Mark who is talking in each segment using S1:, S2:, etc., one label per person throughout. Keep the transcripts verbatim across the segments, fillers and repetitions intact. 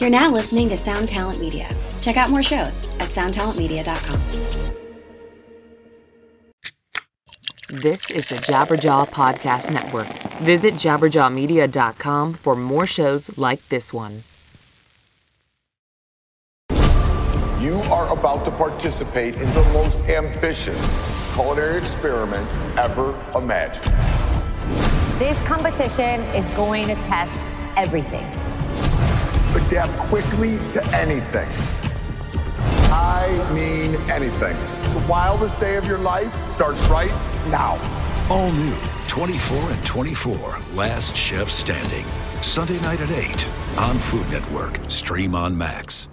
S1: You're now listening to Sound Talent Media. Check out more shows at sound talent media dot com.
S2: This is the Jabberjaw Podcast Network. Visit jabberjaw media dot com for more shows like this one.
S3: You are about to participate in the most ambitious culinary experiment ever imagined.
S4: This competition is going to test everything.
S3: Adapt quickly to anything. I mean anything. The wildest day of your life starts right now.
S5: All new twenty-four and twenty-four, Last Chef Standing. Sunday night at eight on Food Network. Stream on Max.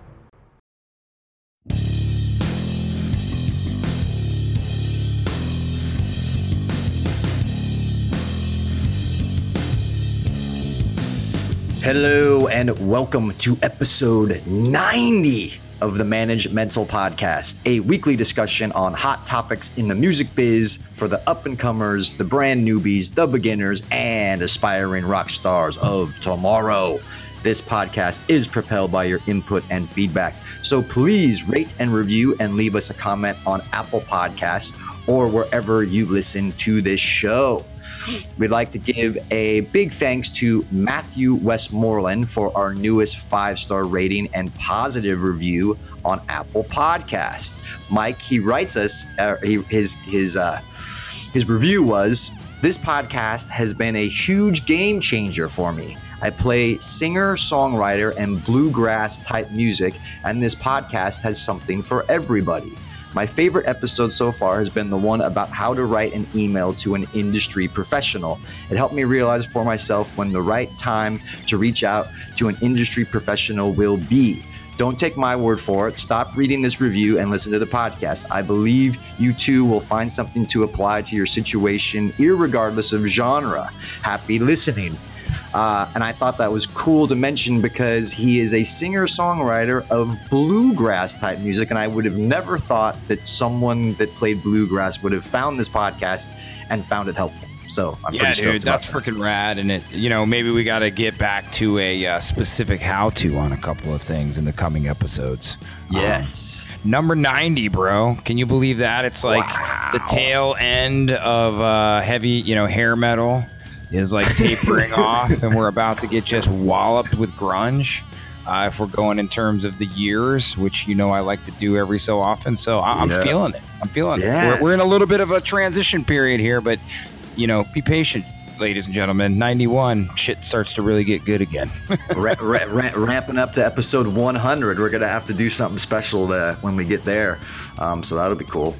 S6: Hello and welcome to episode ninety of the Manage Mental Podcast, a weekly discussion on hot topics in the music biz for the up-and-comers, the brand newbies, the beginners, and aspiring rock stars of tomorrow. This podcast is propelled by your input and feedback, so please rate and review and leave us a comment on Apple Podcasts or wherever you listen to this show. We'd like to give a big thanks to Matthew Westmoreland for our newest five-star rating and positive review on Apple Podcasts. Mike, he writes us, uh, he, his his uh, his review was, "This podcast has been a huge game changer for me. I play singer, songwriter, and bluegrass type music, and this podcast has something for everybody. My favorite episode so far has been the one about how to write an email to an industry professional. It helped me realize for myself when the right time to reach out to an industry professional will be. Don't take my word for it. Stop reading this review and listen to the podcast. I believe you too will find something to apply to your situation, irregardless of genre. Happy listening." Uh, and I thought that was cool to mention because he is a singer-songwriter of bluegrass type music, and I would have never thought that someone that played bluegrass would have found this podcast and found it helpful. So I'm
S7: yeah,
S6: pretty stoked
S7: dude,
S6: about
S7: that's
S6: that.
S7: freaking rad. And it, you know, maybe we got to get back to a uh, specific how-to on a couple of things in the coming episodes.
S6: Yes.
S7: Um, number ninety, bro. Can you believe that? It's like
S6: Wow.
S7: the tail end of uh, heavy, you know, hair metal is like tapering off, and we're about to get just walloped with grunge. Uh, if we're going in terms of the years, which you know I like to do every so often, so I- I'm
S6: Yeah.
S7: feeling it. I'm feeling
S6: Yeah.
S7: it. We're, we're in a little bit of a transition period here, but you know, be patient, ladies and gentlemen. ninety-one, shit starts to really get good again.
S6: ra- ra- ra- ramping up to episode one hundred. We're gonna have to do something special to, when we get there, um, so that'll be cool.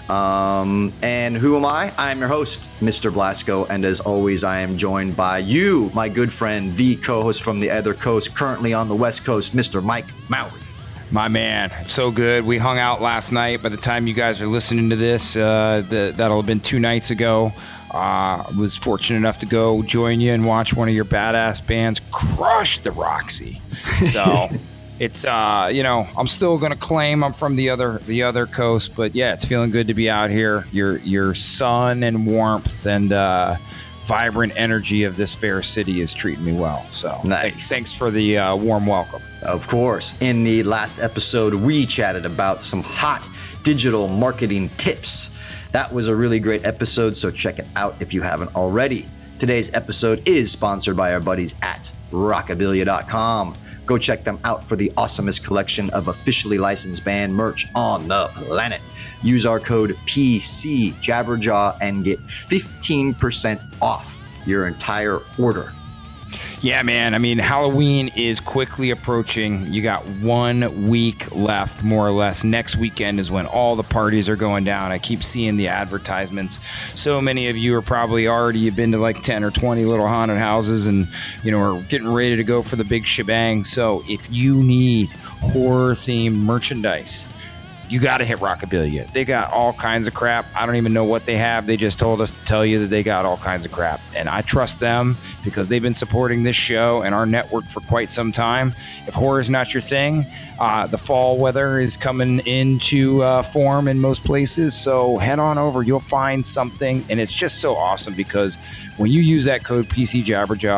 S6: Um, and who am I? I'm your host, Mister Blasco, and as always, I am joined by you, my good friend, the co-host from the other coast, currently on the West Coast, Mister Mike Mowry.
S7: My man, so good. We hung out last night. By the time you guys are listening to this, uh, the, that'll have been two nights ago. I uh, was fortunate enough to go join you and watch one of your badass bands crush the Roxy. So it's, uh, you know, I'm still going to claim I'm from the other the other coast. But, yeah, it's feeling good to be out here. Your, your sun and warmth and uh, vibrant energy of this fair city is treating me well. So
S6: Nice.
S7: thanks for the uh, warm welcome.
S6: Of course. In the last episode, we chatted about some hot digital marketing tips. That was a really great episode, so check it out if you haven't already. Today's episode is sponsored by our buddies at rockabilia dot com. Go check them out for the awesomest collection of officially licensed band merch on the planet. Use our code P C Jabberjaw and get fifteen percent off your entire order.
S7: Yeah, man. I mean, Halloween is quickly approaching. You got one week left, more or less. Next weekend is when all the parties are going down. I keep seeing the advertisements. So many of you are probably already, you've been to like ten or twenty little haunted houses and, you know, are getting ready to go for the big shebang. So if you need horror-themed merchandise, you got to hit Rockabilia. They got all kinds of crap. I don't even know what they have. They just told us to tell you that they got all kinds of crap. And I trust them because they've been supporting this show and our network for quite some time. If horror is not your thing, uh, the fall weather is coming into uh, form in most places. So head on over. You'll find something. And it's just so awesome because when you use that code P C Jabberjaw,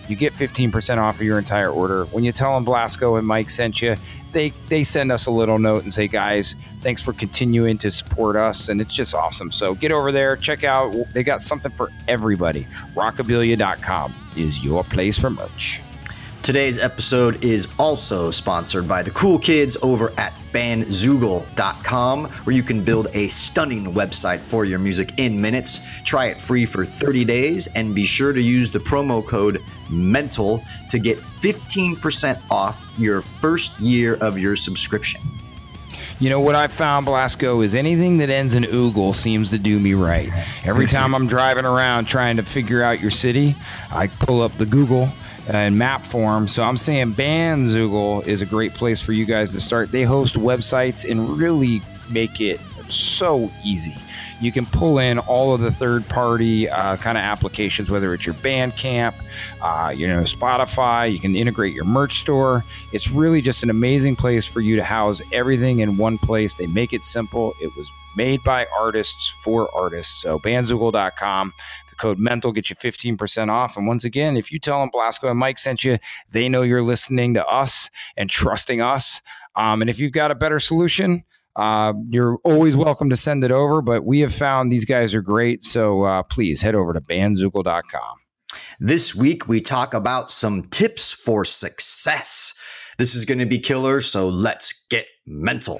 S7: you get fifteen percent off of your entire order. When you tell them Blasco and Mike sent you, they they send us a little note and say, guys, thanks for continuing to support us. And it's just awesome. So get over there, check out. They got something for everybody. rockabilia dot com is your place for merch.
S6: Today's episode is also sponsored by the cool kids over at bandzoogle dot com, where you can build a stunning website for your music in minutes. Try it free for thirty days and be sure to use the promo code MENTAL to get fifteen percent off your first year of your subscription.
S7: You know what I've found, Blasco, is anything that ends in oogle seems to do me right. Every time I'm driving around trying to figure out your city, I pull up the Google in map form. So I'm saying Bandzoogle is a great place for you guys to start. They host websites and really make it so easy. You can pull in all of the third-party uh, kind of applications, whether it's your Bandcamp, uh, you know, Spotify. You can integrate your merch store. It's really just an amazing place for you to house everything in one place. They make it simple. It was made by artists for artists. So bandzoogle dot com. Code MENTAL gets you fifteen percent off. And once again, if you tell them Blasco and Mike sent you, they know you're listening to us and trusting us. Um, and if you've got a better solution, uh, you're always welcome to send it over. But we have found these guys are great. So uh, please head over to bandzoogle dot com.
S6: This week, we talk about some tips for success. This is going to be killer. So let's get mental.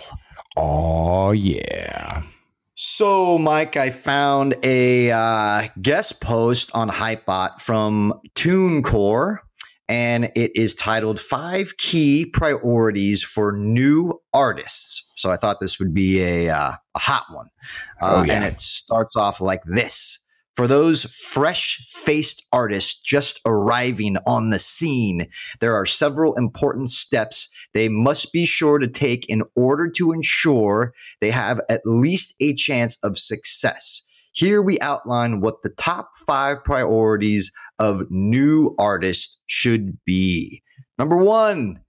S7: Oh, yeah.
S6: So, Mike, I found a uh, guest post on Hypebot from TuneCore, and it is titled Five Key Priorities for New Artists. So I thought this would be a, uh, a hot one. Uh,
S7: oh, yeah.
S6: And it starts off like this. For those fresh-faced artists just arriving on the scene, there are several important steps they must be sure to take in order to ensure they have at least a chance of success. Here we outline what the top five priorities of new artists should be. Number one,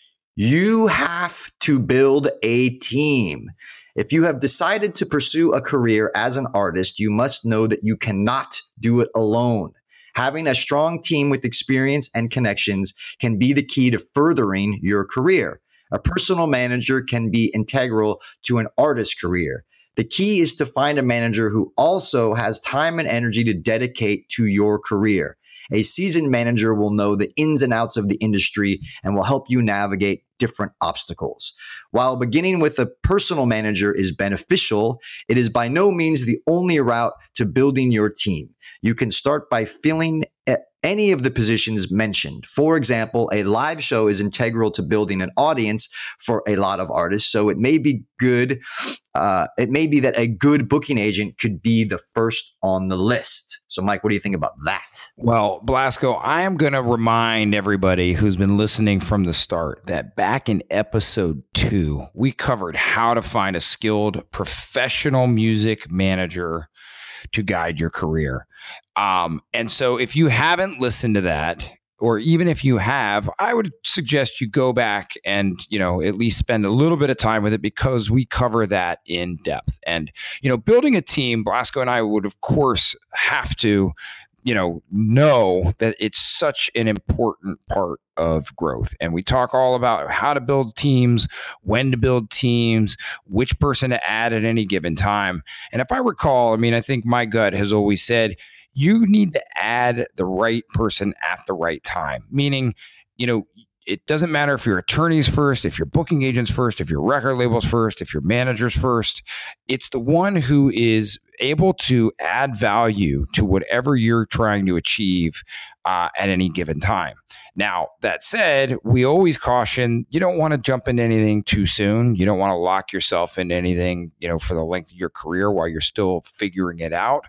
S6: you have to build a team. If you have decided to pursue a career as an artist, you must know that you cannot do it alone. Having a strong team with experience and connections can be the key to furthering your career. A personal manager can be integral to an artist's career. The key is to find a manager who also has time and energy to dedicate to your career. A seasoned manager will know the ins and outs of the industry and will help you navigate different obstacles. While beginning with a personal manager is beneficial, it is by no means the only route to building your team. You can start by filling any of the positions mentioned. For example, a live show is integral to building an audience for a lot of artists. So it may be good. Uh, it may be that a good booking agent could be the first on the list. So, Mike, what do you think about that?
S7: Well, Blasco, I am going to remind everybody who's been listening from the start that back in episode two, we covered how to find a skilled professional music manager to guide your career. Um, and so if you haven't listened to that, or even if you have, I would suggest you go back and, you know, at least spend a little bit of time with it, because we cover that in depth. And, you know, building a team, Blasco and I would, of course, have to, you know, know that it's such an important part of growth. And we talk all about how to build teams, when to build teams, which person to add at any given time. And if I recall, I mean, I think my gut has always said, you need to add the right person at the right time. Meaning, you know, it doesn't matter if your attorney's first, if your booking agent's first, if your record label's first, if your manager's first. It's the one who is able to add value to whatever you're trying to achieve uh, at any given time. Now, that said, we always caution, you don't want to jump into anything too soon. You don't want to lock yourself into anything, you know, for the length of your career while you're still figuring it out.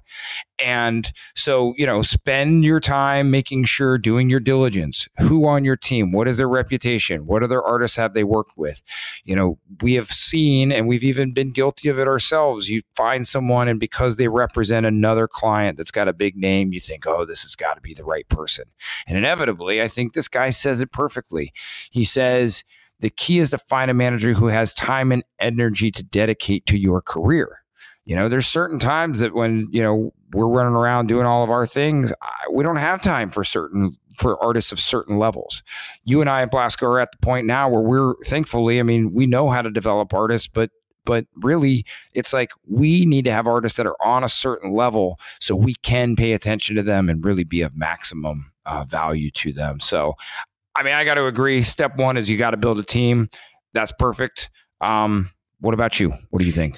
S7: And so, you know, spend your time making sure, doing your diligence. Who on your team? What is their reputation? What other artists have they worked with? You know, we have seen, and we've even been guilty of it ourselves. You find someone, and because they represent another client that's got a big name, you think, oh, this has got to be the right person. And inevitably, I think this guy says it perfectly. He says, the key is to find a manager who has time and energy to dedicate to your career. You know, there's certain times that when, you know, we're running around doing all of our things, I, we don't have time for certain for artists of certain levels. You and I at Blasko are at the point now where we're thankfully, I mean, we know how to develop artists, but But really, it's like we need to have artists that are on a certain level so we can pay attention to them and really be of maximum uh, value to them. So, I mean, I got to agree. Step one is you got to build a team. That's perfect. Um, what about you? What do you think?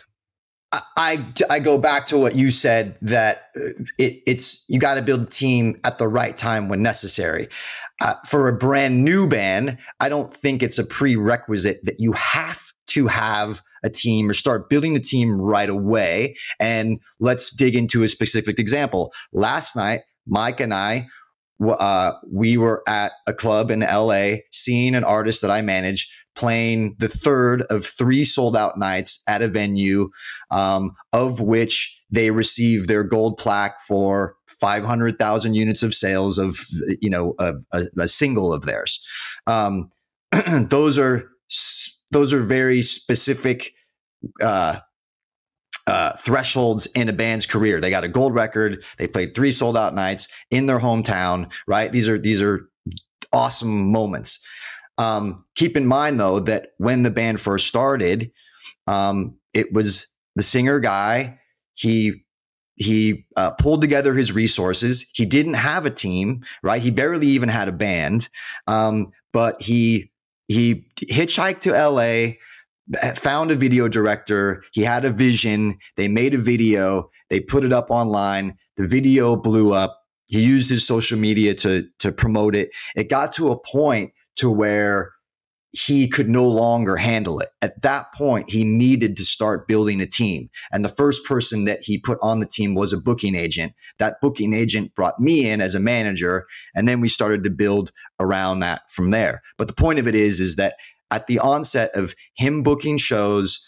S6: I, I go back to what you said, that it, it's you got to build a team at the right time when necessary. Uh, for a brand new band, I don't think it's a prerequisite that you have to have a team or start building a team right away. And let's dig into a specific example. Last night, Mike and I, uh, we were at a club in L A, seeing an artist that I manage playing the third of three sold out nights at a venue, um, of which they received their gold plaque for five hundred thousand units of sales of, you know, of a, a single of theirs. Um, those are, those are very specific, uh, uh, thresholds in a band's career. They got a gold record. They played three sold out nights in their hometown, right? These are, these are awesome moments. Um, keep in mind though, that when the band first started, um, it was the singer guy. He, he, uh, pulled together his resources. He didn't have a team, right? He barely even had a band. Um, but he, he hitchhiked to L A, found a video director. He had a vision. They made a video. They put it up online. The video blew up. He used his social media to, to promote it. It got to a point to where he could no longer handle it. At that point, he needed to start building a team. And the first person that he put on the team was a booking agent. That booking agent brought me in as a manager, and then we started to build around that from there. But the point of it is, is that at the onset of him booking shows,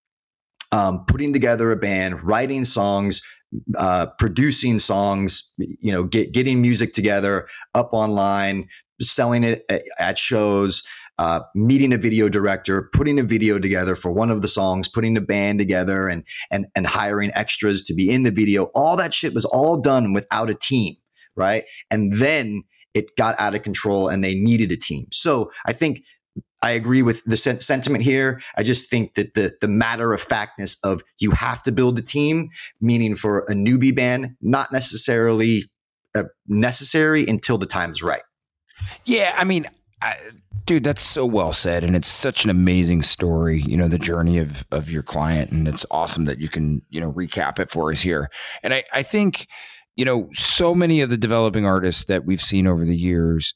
S6: um, putting together a band, writing songs, uh, producing songs, you know, get, getting music together, up online, selling it at, at shows, uh, meeting a video director, putting a video together for one of the songs, putting the band together, and and and hiring extras to be in the video. All that shit was all done without a team, right? And then it got out of control and they needed a team. So I think I agree with the sen- sentiment here. I just think that the the matter of factness of you have to build a team, meaning for a newbie band, not necessarily uh, necessary until the time is right.
S7: Yeah, I mean, I, dude, that's so well said. And it's such an amazing story, you know, the journey of of your client. And it's awesome that you can, you know, recap it for us here. And I, I think, you know, so many of the developing artists that we've seen over the years,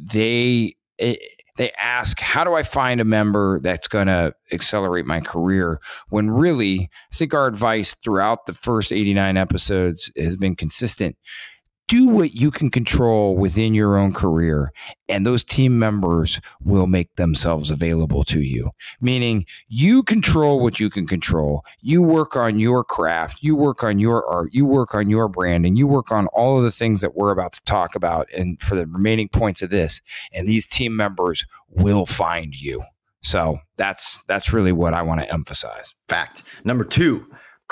S7: they they ask, how do I find a member that's going to accelerate my career? When really, I think our advice throughout the first eighty-nine episodes has been consistent. Do what you can control within your own career, and those team members will make themselves available to you. Meaning you control what you can control. You work on your craft, you work on your art, you work on your brand, and you work on all of the things that we're about to talk about and for the remaining points of this, and these team members will find you. So that's that's really what I want to emphasize.
S6: Fact. Number two,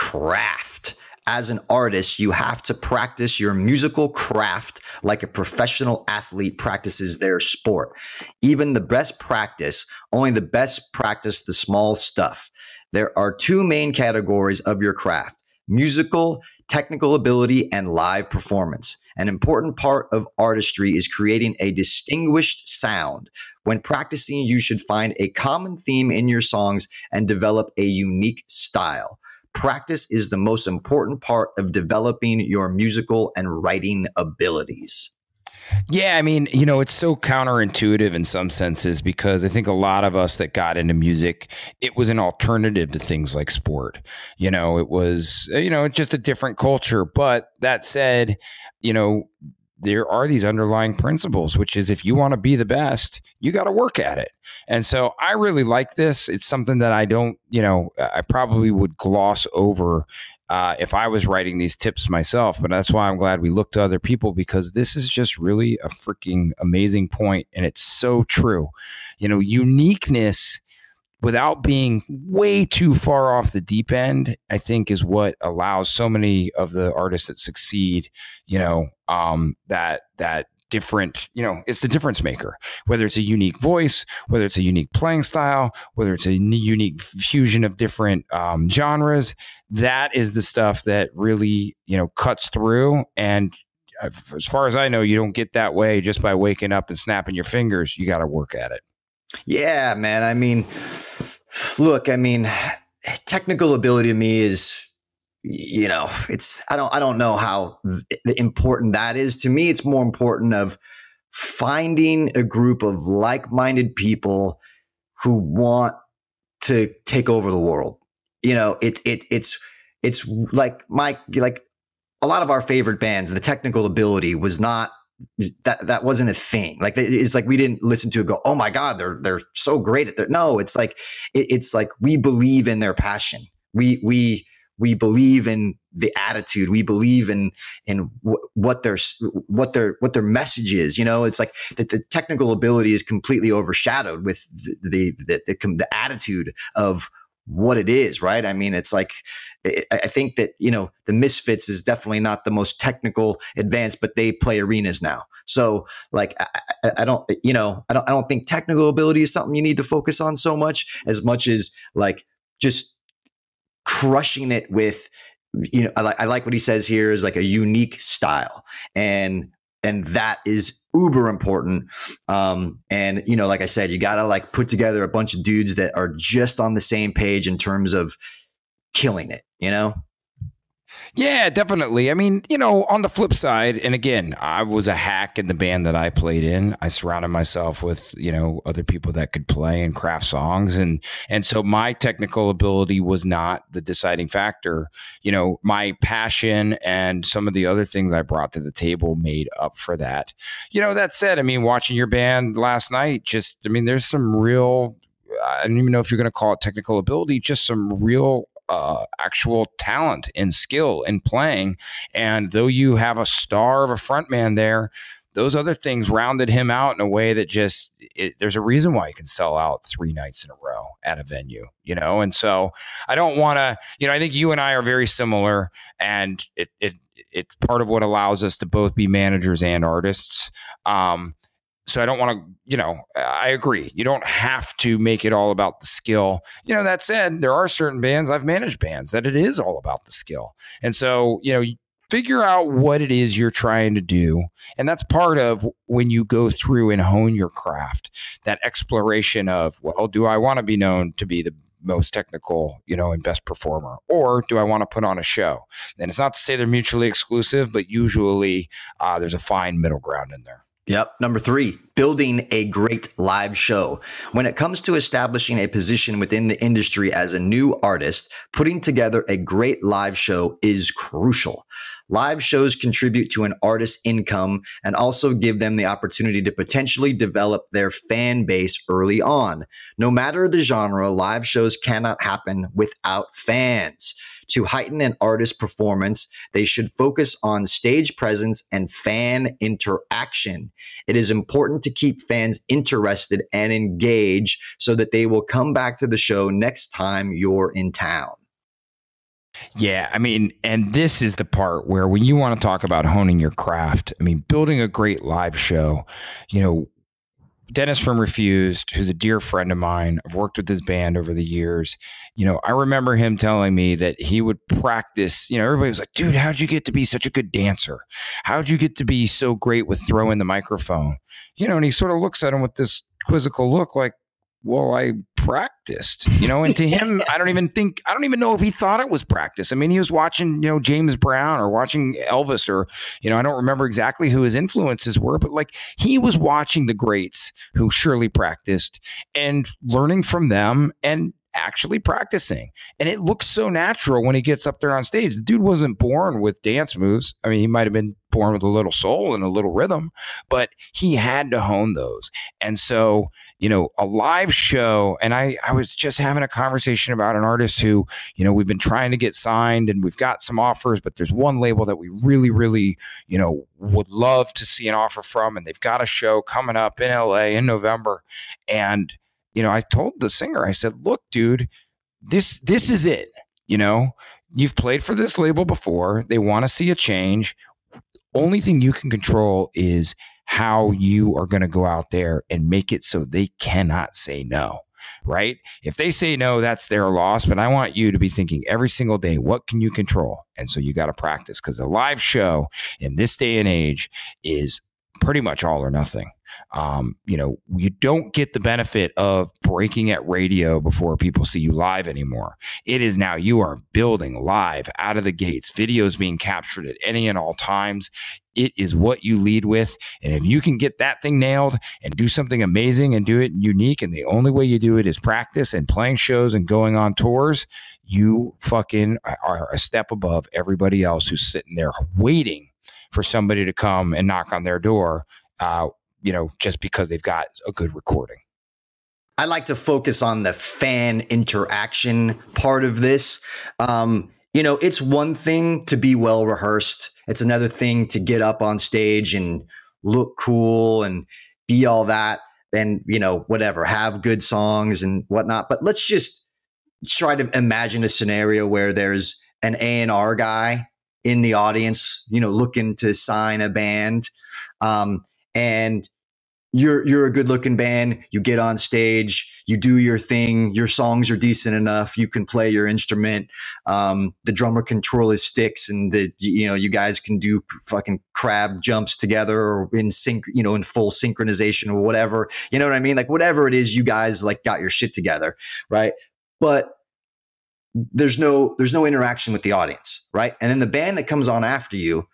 S6: craft. As an artist, you have to practice your musical craft like a professional athlete practices their sport. Even the best practice, only the best practice the small stuff. There are two main categories of your craft: musical, technical ability, and live performance. An important part of artistry is creating a distinguished sound. When practicing, you should find a common theme in your songs and develop a unique style. Practice is the most important part of developing your musical and writing abilities.
S7: Yeah, I mean, you know, it's so counterintuitive in some senses because I think a lot of us that got into music, it was an alternative to things like sport. You know, it was, you know, it's just a different culture. But that said, you know, there are these underlying principles, which is if you want to be the best, you got to work at it. And so I really like this. It's something that I don't, you know, I probably would gloss over uh, if I was writing these tips myself. But that's why I'm glad we look to other people, because this is just really a freaking amazing point. And it's so true. You know, uniqueness without being way too far off the deep end, I think is what allows so many of the artists that succeed, you know, um, that, that different, you know, it's the difference maker, whether it's a unique voice, whether it's a unique playing style, whether it's a unique fusion of different um, genres. That is the stuff that really, you know, cuts through. And as far as I know, you don't get that way just by waking up and snapping your fingers. You got to work at it.
S6: Yeah, man. I mean, look, I mean, technical ability to me is, you know, it's, I don't, I don't know how important that is to me. It's more important of finding a group of like-minded people who want to take over the world. You know, it, it, it's, it's like my, like a lot of our favorite bands, the technical ability was not, that, that wasn't a thing. Like, it's like, we didn't listen to it go, oh my God, they're, they're so great at that. No, it's like, it, it's like, we believe in their passion. We, we, We believe in the attitude. We believe in in w- what their what their what their message is. You know, it's like that the technical ability is completely overshadowed with the the the, the, the attitude of what it is. Right? I mean, it's like I think that, you know, the Misfits is definitely not the most technical advanced, but they play arenas now. So like I, I don't you know I don't I don't think technical ability is something you need to focus on so much as much as like just crushing it with, you know, I like I like what he says here is like a unique style, and and that is uber important. Um, and you know, like I said, you gotta like put together a bunch of dudes that are just on the same page in terms of killing it, you know.
S7: Yeah, definitely. I mean, you know, on the flip side, and again, I was a hack in the band that I played in. I surrounded myself with, you know, other people that could play and craft songs. And, and so my technical ability was not the deciding factor. You know, my passion and some of the other things I brought to the table made up for that. You know, that said, I mean, watching your band last night, just, I mean, there's some real, I don't even know if you're going to call it technical ability, just some real Uh, actual talent and skill in playing. And though you have a star of a frontman there, those other things rounded him out in a way that just, it, there's a reason why he can sell out three nights in a row at a venue, you know? And so I don't want to, you know, I think you and I are very similar, and it, it, it's part of what allows us to both be managers and artists. Um, So I don't want to, you know, I agree. You don't have to make it all about the skill. You know, that said, there are certain bands, I've managed bands, that it is all about the skill. And so, you know, you figure out what it is you're trying to do. And that's part of when you go through and hone your craft, that exploration of, well, do I want to be known to be the most technical, you know, and best performer, or do I want to put on a show? And it's not to say they're mutually exclusive, but usually uh, there's a fine middle ground in there.
S6: Yep. Number three, building a great live show. When it comes to establishing a position within the industry as a new artist, putting together a great live show is crucial. Live shows contribute to an artist's income and also give them the opportunity to potentially develop their fan base early on. No matter the genre, live shows cannot happen without fans. To heighten an artist's performance, they should focus on stage presence and fan interaction. It is important to keep fans interested and engaged so that they will come back to the show next time you're in town.
S7: Yeah, I mean, and this is the part where when you want to talk about honing your craft, I mean, building a great live show, you know, Dennis from Refused, who's a dear friend of mine, I've worked with his band over the years. You know, I remember him telling me that he would practice, you know, everybody was like, dude, how'd you get to be such a good dancer? How'd you get to be so great with throwing the microphone? You know, and he sort of looks at him with this quizzical look like, well, I practiced, you know, and to him, I don't even think, I don't even know if he thought it was practice. I mean, he was watching, you know, James Brown or watching Elvis, or, you know, I don't remember exactly who his influences were, but like he was watching the greats who surely practiced and learning from them and actually practicing. And it looks so natural when he gets up there on stage. The dude wasn't born with dance moves. I mean, he might have been born with a little soul and a little rhythm, but he had to hone those. And so, you know, a live show, and I, I was just having a conversation about an artist who, you know, we've been trying to get signed and we've got some offers, but there's one label that we really, really, you know, would love to see an offer from. And they've got a show coming up in L A in November. And you know, I told the singer, I said, look, dude, this this is it. You know, you've played for this label before. They want to see a change. Only thing you can control is how you are going to go out there and make it so they cannot say no. Right? If they say no, that's their loss. But I want you to be thinking every single day, what can you control? And so you got to practice, because a live show in this day and age is pretty much all or nothing. Um, you know, you don't get the benefit of breaking at radio before people see you live anymore. It is now you are building live out of the gates, videos being captured at any and all times. It is what you lead with. And if you can get that thing nailed and do something amazing and do it unique, and the only way you do it is practice and playing shows and going on tours, you fucking are a step above everybody else who's sitting there waiting for somebody to come and knock on their door, uh, you know, just because they've got a good recording.
S6: I like to focus on the fan interaction part of this. Um, you know, it's one thing to be well rehearsed. It's another thing to get up on stage and look cool and be all that, and, you know, whatever, have good songs and whatnot. But let's just try to imagine a scenario where there's an A and R guy in the audience, you know, looking to sign a band. Um, and you're, you're a good looking band. You get on stage, you do your thing. Your songs are decent enough. You can play your instrument. Um, the drummer can twirl his sticks, and the, you know, you guys can do fucking crab jumps together, or in sync, you know, in full synchronization or whatever, you know what I mean? Like whatever it is, you guys like got your shit together. Right. But there's no, there's no interaction with the audience. Right. And then the band that comes on after you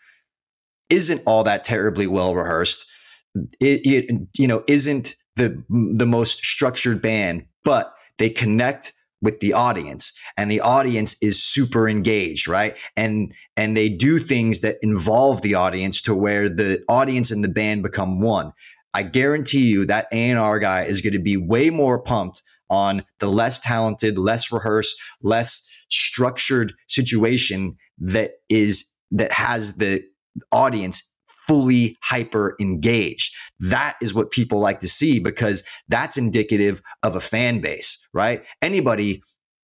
S6: isn't all that terribly well rehearsed. It, it, you know, isn't the the most structured band, but they connect with the audience, and the audience is super engaged, right? And and they do things that involve the audience to where the audience and the band become one. I guarantee you that A and R guy is going to be way more pumped on the less talented, less rehearsed, less structured situation that is that has the audience fully hyper engaged. That is what people like to see, because that's indicative of a fan base, right? Anybody,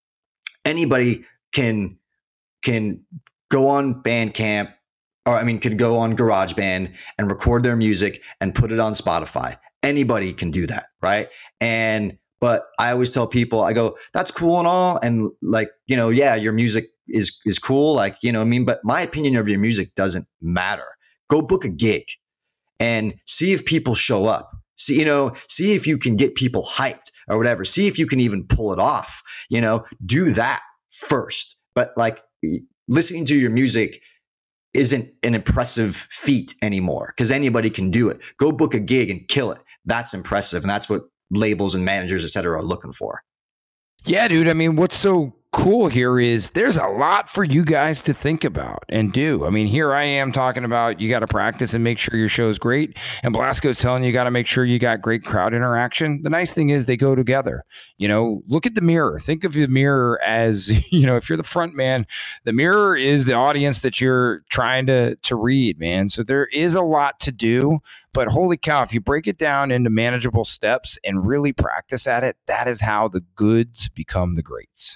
S6: anybody can, can go on Bandcamp, or I mean, could go on GarageBand and record their music and put it on Spotify. Anybody can do that, right? And, but I always tell people, I go, that's cool and all. And like, you know, yeah, your music is, is cool. Like, you know what I mean? But my opinion of your music doesn't matter. Go book a gig and see if people show up. See, you know, see if you can get people hyped or whatever. See if you can even pull it off, you know, do that first. But like listening to your music isn't an impressive feat anymore, because anybody can do it. Go book a gig and kill it. That's impressive. And that's what labels and managers, et cetera, are looking for.
S7: Yeah, dude. I mean, what's so cool here is there's a lot for you guys to think about and do. I mean, here I am talking about you got to practice and make sure your show is great. And Blasko's telling you, you got to make sure you got great crowd interaction. The nice thing is they go together. You know, look at the mirror. Think of the mirror as, you know, if you're the front man, the mirror is the audience that you're trying to, to read, man. So there is a lot to do. But holy cow, if you break it down into manageable steps and really practice at it, that is how the goods become the greats.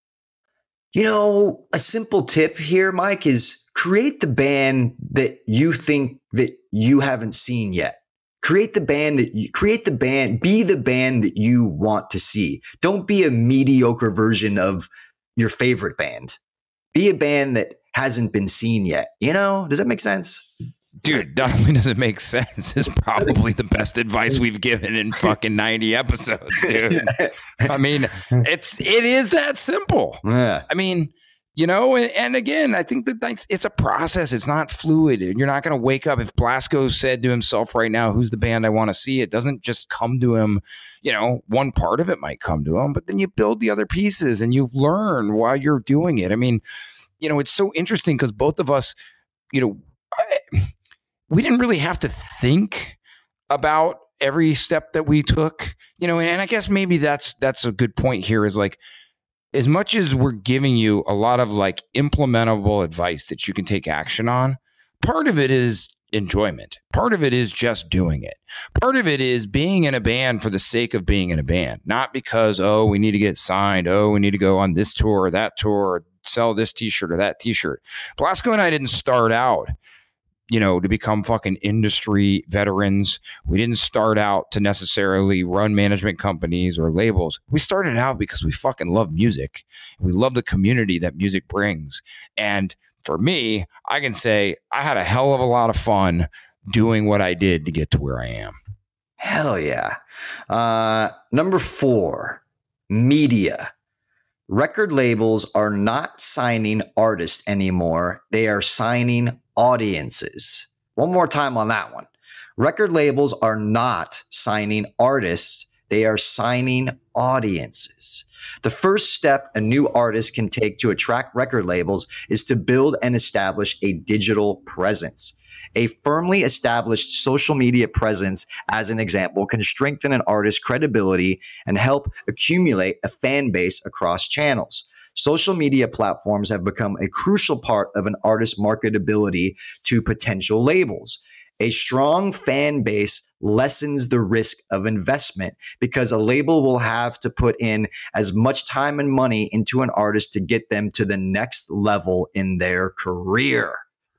S6: You know, a simple tip here, Mike, is create the band that you think that you haven't seen yet. Create the band that you create the band, be the band that you want to see. Don't be a mediocre version of your favorite band. Be a band that hasn't been seen yet. You know, does that make sense?
S7: Dude, not only does it make sense, it's probably the best advice we've given in fucking ninety episodes, dude. I mean, it's, it is that simple.
S6: Yeah.
S7: I mean, you know, and, and again, I think that that's, it's a process. It's not fluid. You're not going to wake up. If Blasko said to himself right now, who's the band I want to see? It doesn't just come to him. You know, one part of it might come to him, but then you build the other pieces and you learn while you're doing it. I mean, you know, it's so interesting because both of us, you know, I, we didn't really have to think about every step that we took, you know, and I guess maybe that's, that's a good point here is like, as much as we're giving you a lot of like implementable advice that you can take action on, part of it is enjoyment. Part of it is just doing it. Part of it is being in a band for the sake of being in a band, not because, oh, we need to get signed. Oh, we need to go on this tour or that tour, or sell this t-shirt or that t-shirt. Blasko and I didn't start out you know, to become fucking industry veterans. We didn't start out to necessarily run management companies or labels. We started out because we fucking love music. We love the community that music brings. And for me, I can say I had a hell of a lot of fun doing what I did to get to where I am.
S6: Hell yeah. Uh, number four, media. Record labels are not signing artists anymore. They are signing audiences. One more time on that one. Record labels are not signing artists. They are signing audiences. The first step a new artist can take to attract record labels is to build and establish a digital presence. A firmly established social media presence, as an example, can strengthen an artist's credibility and help accumulate a fan base across channels. Social media platforms have become a crucial part of an artist's marketability to potential labels. A strong fan base lessens the risk of investment because a label will have to put in as much time and money into an artist to get them to the next level in their career.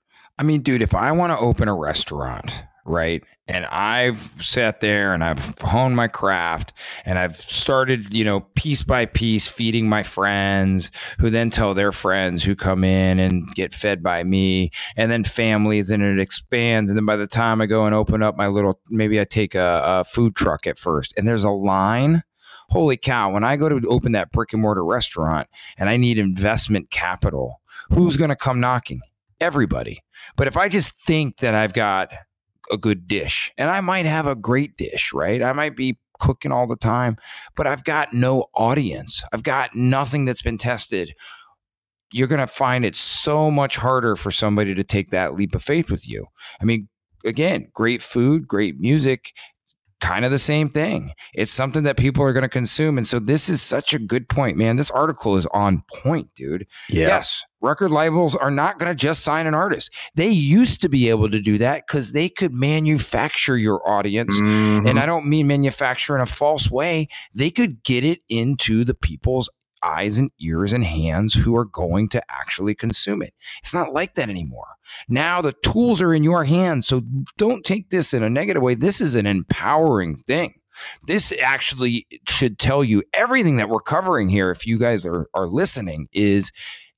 S7: I mean, dude, if I want to open a restaurant, right, and I've sat there and I've honed my craft and I've started, you know, piece by piece feeding my friends who then tell their friends who come in and get fed by me, and then families, and it expands. And then by the time I go and open up my little, maybe I take a, a food truck at first and there's a line. Holy cow, when I go to open that brick and mortar restaurant and I need investment capital, who's going to come knocking? Everybody. But if I just think that I've got a good dish, and I might have a great dish, right? I might be cooking all the time, but I've got no audience. I've got nothing that's been tested. You're going to find it so much harder for somebody to take that leap of faith with you. I mean, again, great food, great music, kind of the same thing. It's something that people are going to consume. And so this is such a good point, man. This article is on point, dude.
S6: Yeah.
S7: Yes, record labels are not going to just sign an artist. They used to be able to do that because they could manufacture your audience. Mm-hmm. And I don't mean manufacture in a false way. They could get it into the people's eyes and ears and hands who are going to actually consume it. It's not like that anymore. Now the tools are in your hands. So don't take this in a negative way. This is an empowering thing. This actually should tell you everything that we're covering here. If you guys are, are listening, is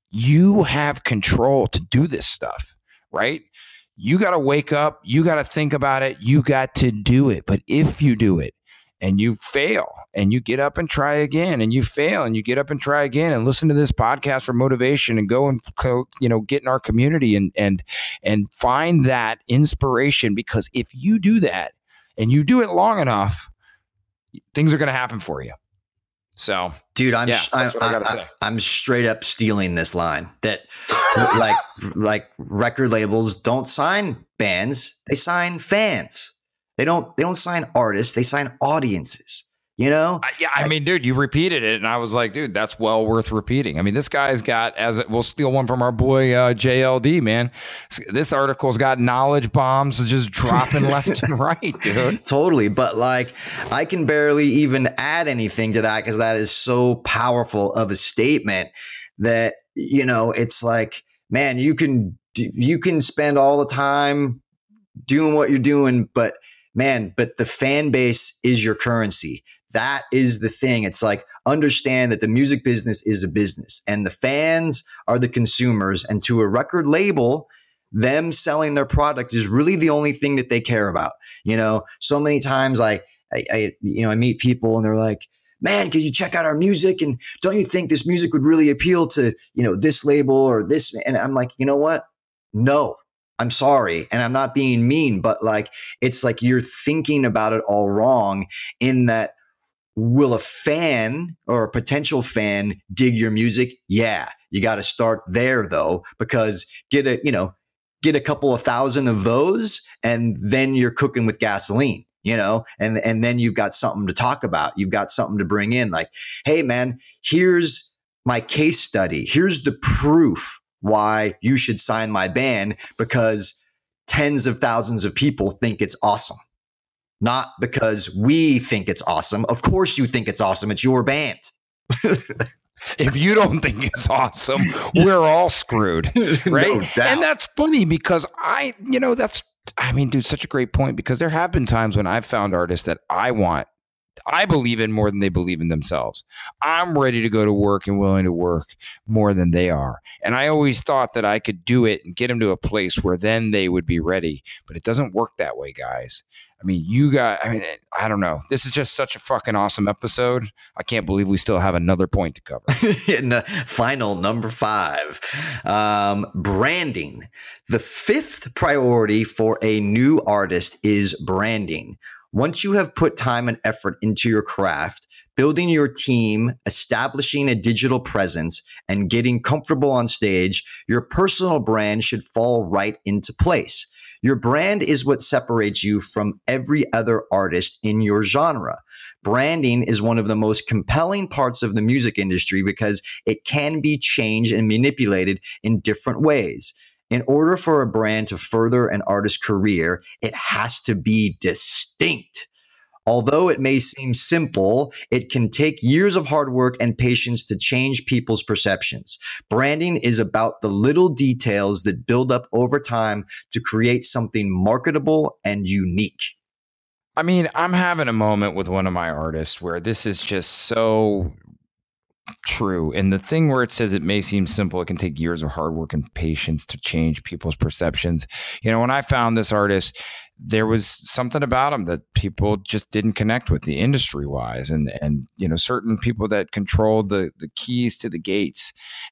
S7: you have control to do this stuff, right? You got to wake up. You got to think about it. You got to do it. But if you do it, and you fail and you get up and try again, and you fail and you get up and try again, and listen to this podcast for motivation, and go and, you know, get in our community and, and, and find that inspiration. Because if you do that and you do it long enough, things are going to happen for you. So,
S6: dude, I'm,
S7: yeah,
S6: I'm,
S7: that's what I gotta
S6: I,
S7: say.
S6: I'm straight up stealing this line that like, like record labels don't sign bands. They sign fans. They don't. They don't sign artists. They sign audiences. You know.
S7: Uh, yeah, I mean, dude, you repeated it, and I was like, dude, that's well worth repeating. I mean, this guy's got, as it, we'll steal one from our boy uh, J L D, man. This article's got knowledge bombs just dropping left and right, dude.
S6: Totally, but like, I can barely even add anything to that because that is so powerful of a statement that, you know, it's like, man, you can you can spend all the time doing what you're doing, but man, but the fan base is your currency. That is the thing. It's like, understand that the music business is a business and the fans are the consumers. And to a record label, them selling their product is really the only thing that they care about. You know, so many times I, I, I you know, I meet people and they're like, man, could you check out our music? And don't you think this music would really appeal to, you know, this label or this? And I'm like, you know what? No. I'm sorry. And I'm not being mean, but like, it's like you're thinking about it all wrong in that, will a fan or a potential fan dig your music? Yeah. You got to start there though, because get a, you know, get a couple of thousand of those and then you're cooking with gasoline, you know, and, and then you've got something to talk about. You've got something to bring in like, hey man, here's my case study. Here's the proof why you should sign my band, because tens of thousands of people think it's awesome. Not because we think it's awesome. Of course you think it's awesome. It's your band.
S7: If you don't think it's awesome, we're all screwed, right?
S6: No doubt.
S7: And that's funny because I, you know, that's, I mean, dude, such a great point, because there have been times when I've found artists that I want, I believe in more than they believe in themselves. I'm ready to go to work and willing to work more than they are. And I always thought that I could do it and get them to a place where then they would be ready. But it doesn't work that way, guys. I mean, you got, I mean, I don't know. This is just such a fucking awesome episode. I can't believe we still have another point to cover.
S6: And, uh, final number five, um, branding. The fifth priority for a new artist is branding. Once you have put time and effort into your craft, building your team, establishing a digital presence, and getting comfortable on stage, your personal brand should fall right into place. Your brand is what separates you from every other artist in your genre. Branding is one of the most compelling parts of the music industry because it can be changed and manipulated in different ways. In order for a brand to further an artist's career, it has to be distinct. Although it may seem simple, it can take years of hard work and patience to change people's perceptions. Branding is about the little details that build up over time to create something marketable and unique.
S7: I mean, I'm having a moment with one of my artists where this is just so true. And the thing where it says it may seem simple, it can take years of hard work and patience to change people's perceptions. You know, when I found this artist, there was something about him that people just didn't connect with, the industry wise, and and you know, certain people that controlled the the keys to the gates,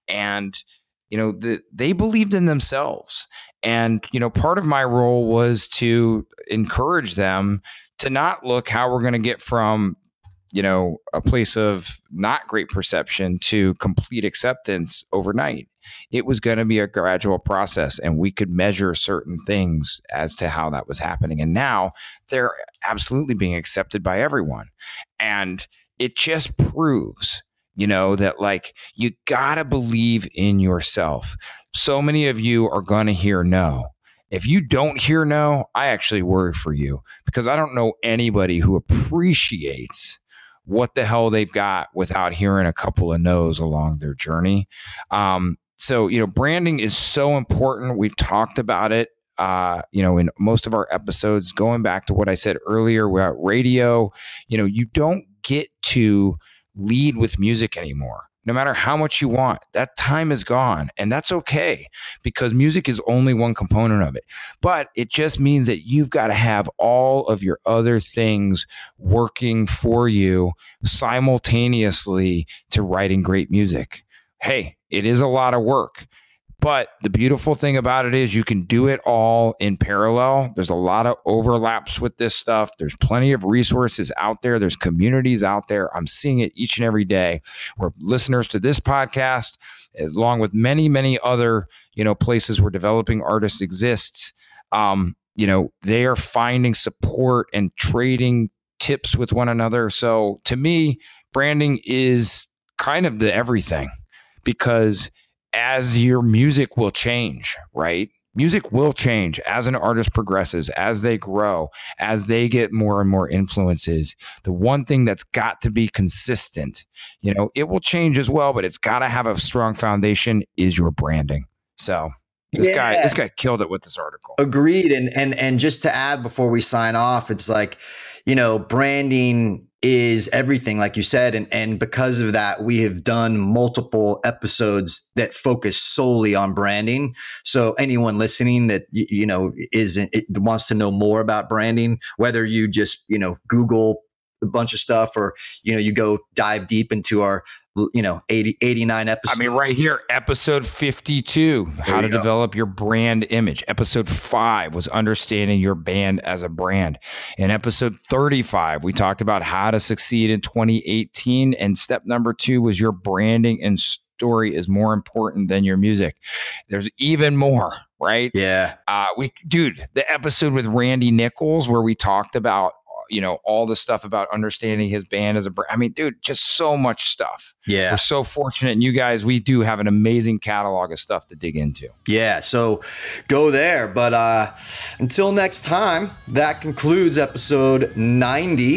S7: and you know, the, they believed in themselves. And you know, part of my role was to encourage them to not look how we're going to get from, you know, a place of not great perception to complete acceptance overnight. It was going to be a gradual process, and we could measure certain things as to how that was happening. And now they're absolutely being accepted by everyone. And it just proves, you know, that like, you got to believe in yourself. So many of you are going to hear no. If you don't hear no, I actually worry for you, because I don't know anybody who appreciates what the hell they've got without hearing a couple of no's along their journey. Um, so, you know, branding is so important. We've talked about it, uh, you know, in most of our episodes, going back to what I said earlier about radio. You know, you don't get to lead with music anymore. No matter how much you want, that time is gone, and that's okay, because music is only one component of it. But it just means that you've got to have all of your other things working for you simultaneously to writing great music. Hey, it is a lot of work, but the beautiful thing about it is you can do it all in parallel. There's a lot of overlaps with this stuff. There's plenty of resources out there. There's communities out there. I'm seeing it each and every day where listeners to this podcast, along with many, many other, you know, places where developing artists exists, um, you know, they are finding support and trading tips with one another. So to me, branding is kind of the everything, because as your music will change, right? Music will change as an artist progresses, as they grow, as they get more and more influences. The one thing that's got to be consistent, you know, it will change as well, but it's got to have a strong foundation, is your branding. So this yeah. guy, this guy killed it with this article.
S6: Agreed. And, and, and just to add before we sign off, it's like, you know, branding is everything, like you said. And, and because of that, we have done multiple episodes that focus solely on branding. So anyone listening that, you know, is it wants to know more about branding, whether you just, you know, Google a bunch of stuff, or, you know, you go dive deep into our, you know, eighty, eighty-nine episodes.
S7: I mean, right here, episode fifty-two, how to go. develop your brand image. Episode five was understanding your band as a brand. In episode thirty-five, we talked about how to succeed in twenty eighteen. And step number two was your branding and story is more important than your music. There's even more, right?
S6: Yeah.
S7: Uh, we, dude, the episode with Randy Nichols, where we talked about, you know, all the stuff about understanding his band as a brand. I mean, dude, just so much stuff.
S6: Yeah.
S7: We're so fortunate. And you guys, we do have an amazing catalog of stuff to dig into.
S6: Yeah. So go there. But uh, until next time, that concludes episode ninety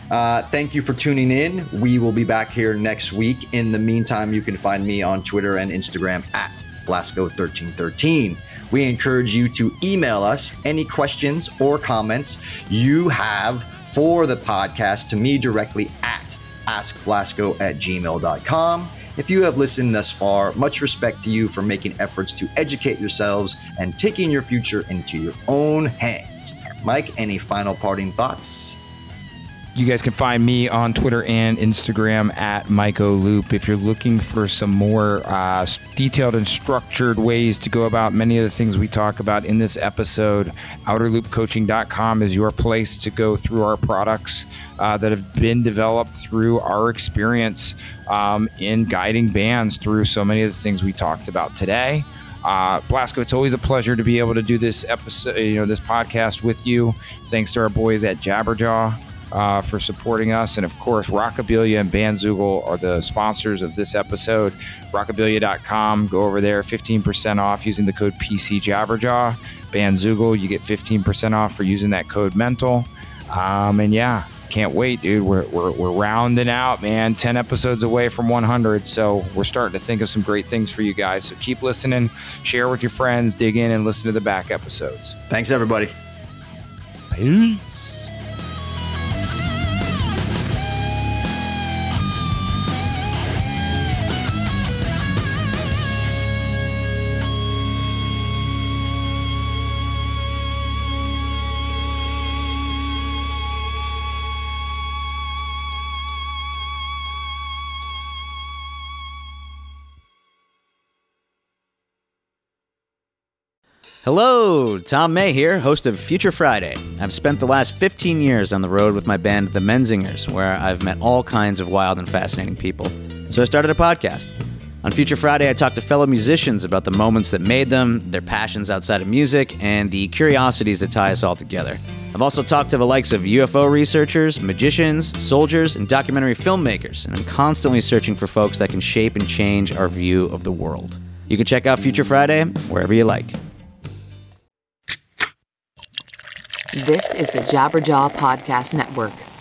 S6: Uh, thank you for tuning in. We will be back here next week. In the meantime, you can find me on Twitter and Instagram at Blasco thirteen thirteen. We encourage you to email us any questions or comments you have for the podcast to me directly at ask blasco at gmail dot com. If you have listened thus far, much respect to you for making efforts to educate yourselves and taking your future into your own hands. Mike, any final parting thoughts?
S7: You guys can find me on Twitter and Instagram at Mike O'Loop. If you're looking for some more uh, detailed and structured ways to go about many of the things we talk about in this episode, outer loop coaching dot com is your place to go through our products uh, that have been developed through our experience um, in guiding bands through so many of the things we talked about today. Uh, Blasco, it's always a pleasure to be able to do this episode, you know, this podcast with you. Thanks to our boys at Jabberjaw Uh, for supporting us. And of course, Rockabilia and Bandzoogle are the sponsors of this episode. Rockabilia dot com. Go over there, fifteen percent off using the code P C Jabberjaw. Bandzoogle, you get fifteen percent off for using that code MENTAL. Um, and yeah, can't wait, dude. We're, we're, we're rounding out, man. ten episodes away from one hundred. So we're starting to think of some great things for you guys. So keep listening, share with your friends, dig in and listen to the back episodes.
S6: Thanks, everybody.
S7: Peace.
S8: Hello, Tom May here, host of Future Friday. I've spent the last fifteen years on the road with my band, The Menzingers, where I've met all kinds of wild and fascinating people. So I started a podcast. On Future Friday, I talk to fellow musicians about the moments that made them, their passions outside of music, and the curiosities that tie us all together. I've also talked to the likes of U F O researchers, magicians, soldiers, and documentary filmmakers, and I'm constantly searching for folks that can shape and change our view of the world. You can check out Future Friday wherever you like.
S2: This is the Jabberjaw Podcast Network.